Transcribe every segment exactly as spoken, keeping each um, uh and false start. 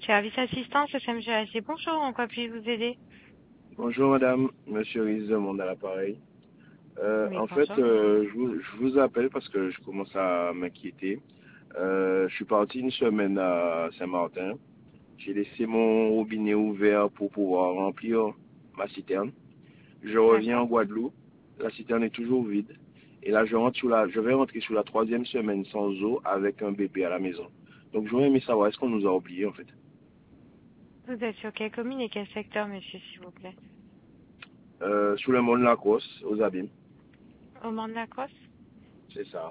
Service assistance, S M G A C, bonjour, en quoi puis-je vous aider? Bonjour madame, monsieur Riz demande à l'appareil. Euh, Oui, en fait, bonjour. euh, je, vous, je vous appelle parce que je commence à m'inquiéter. Euh, je suis parti une semaine à Saint-Martin. J'ai laissé mon robinet ouvert pour pouvoir remplir ma citerne. Je reviens en D'accord. Guadeloupe. La citerne est toujours vide. Et là, je, rentre sur la, je vais rentrer sur la troisième semaine sans eau avec un bébé à la maison. Donc, j'aurais aimé savoir, est-ce qu'on nous a oubliés en fait? Vous êtes sur quelle commune et quel secteur, monsieur, s'il vous plaît? euh, Sur le monde Lacrosse, aux Abîmes. Au Mans de la Crosse? C'est ça.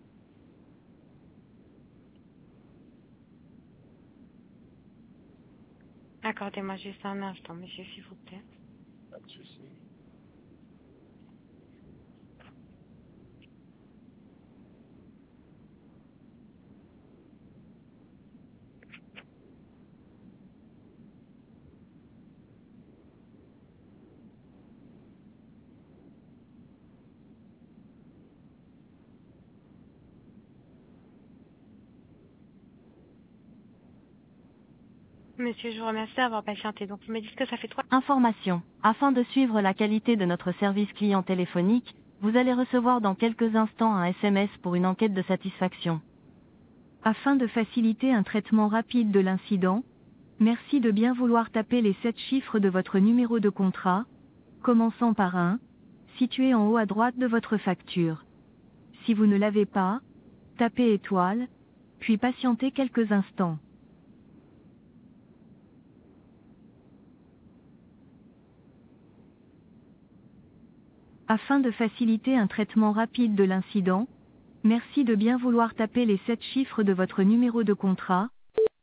Accordez-moi juste un instant, monsieur, s'il vous plaît. Pas de souci. Monsieur, je vous remercie d'avoir patienté. Donc, vous me dites que ça fait trois... Information. Afin de suivre la qualité de notre service client téléphonique, vous allez recevoir dans quelques instants un S M S pour une enquête de satisfaction. Afin de faciliter un traitement rapide de l'incident, merci de bien vouloir taper les sept chiffres de votre numéro de contrat, commençant par un, situé en haut à droite de votre facture. Si vous ne l'avez pas, tapez étoile, puis patientez quelques instants. Afin de faciliter un traitement rapide de l'incident, merci de bien vouloir taper les sept chiffres de votre numéro de contrat,